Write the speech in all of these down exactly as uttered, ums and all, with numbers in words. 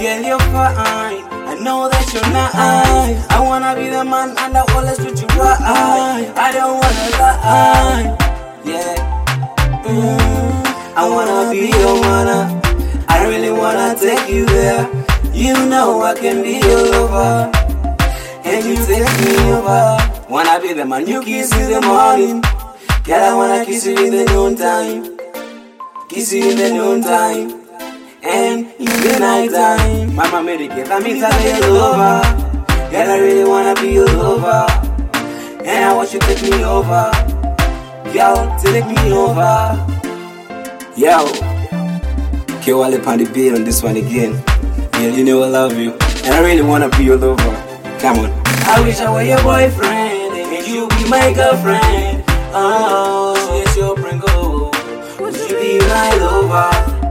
girl, you're fine. I know that you're not. I wanna be the man and I always treat you right. I don't wanna lie. Yeah. Mm, I wanna be your man. I really wanna take you there. You know I can be your lover, and you take me over. Wanna be the man you kiss in the morning. Girl, I wanna kiss you in the noontime. Kiss you in the noontime and in the night time. Mama made it get me to be your lover. Girl, I really wanna be your lover, and I want you to take me over. Yo, take me over. Yo, Kewale on the beat on this one again. Yeah, you know I love you, and I really wanna be your lover. Come on. I wish I were your boyfriend, and you be my girlfriend. Oh, yes, your Pringle. Would you be my lover?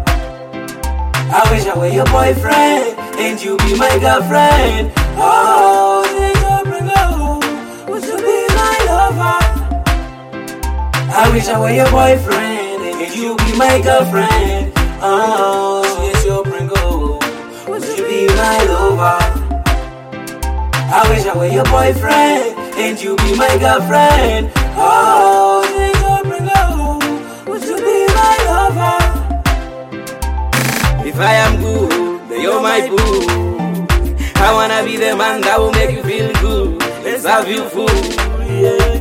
I wish I were your boyfriend, and you be my girlfriend. Oh, yes, your Pringle. Would you be my lover? I wish I were your boyfriend, and you be my girlfriend. Oh, yes, your Pringle. Would you be my lover? I wish I were your boyfriend, and you be my girlfriend. Oh, yes, your Pringle. Would you be my lover? If I am good, then you're my boo. I wanna be the man that will make you feel good. Let's have you food. Yeah.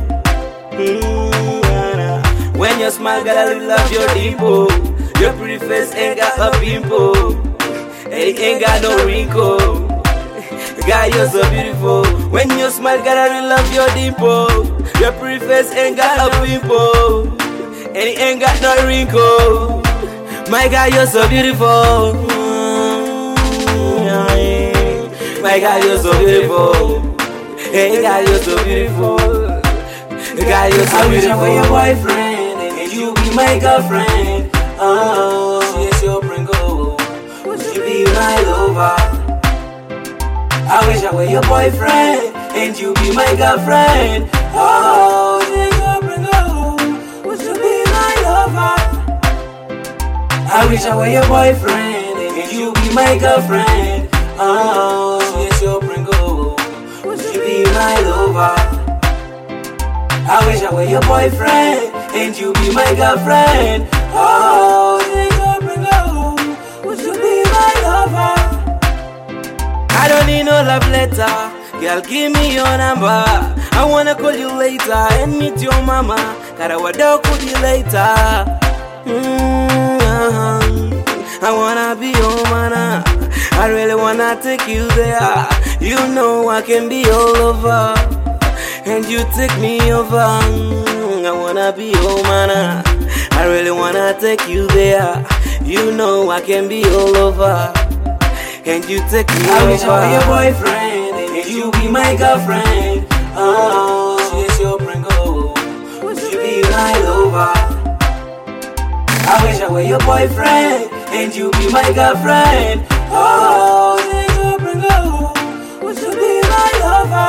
Mm-hmm. When you smile, girl, I really love your dimple. Your pretty face ain't got a pimple, and it ain't got no wrinkle. God, you're so beautiful. When you smile, girl, I really love your dimple. Your pretty face ain't got a pimple, and it ain't got no wrinkle. My God, you're so beautiful. My God, you're so beautiful. Hey, God, you're so beautiful. God, you're so beautiful. I wish I were your boyfriend, and you be my girlfriend. Oh, yes, your Pringle. Would you be my lover? I wish I were your boyfriend, and you be my girlfriend. Oh, yes, your Pringle. Would you be my lover? I wish I were your boyfriend, and you be my girlfriend. Oh, yes, your Pringle. Would you be my lover? I wish I were your boyfriend, and you be my girlfriend. Oh, yes, your Pringle. Would you be my lover? I don't need no love letter. Girl, give me your number. I wanna call you later and meet your mama. Gotta wada call you later. Mm-hmm. I wanna be your man. I really wanna take you there. You know I can be all over, and you take me over. I wanna be your man. I really wanna take you there. You know I can be all over, and you take me I over. I wish I were your boyfriend, and you be my girlfriend. Oh, yes, your Pringle. Would you be my lover? I wish I were your boyfriend, and you be my girlfriend. Oh, yes, your Pringle. Would you be my lover?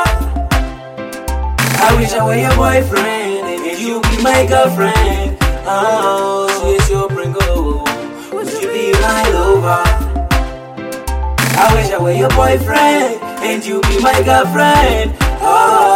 I wish I were your boyfriend, and you be my girlfriend. Oh, yes, your Pringle. Would you be my lover? I wish I were your boyfriend, and you be my girlfriend. Oh.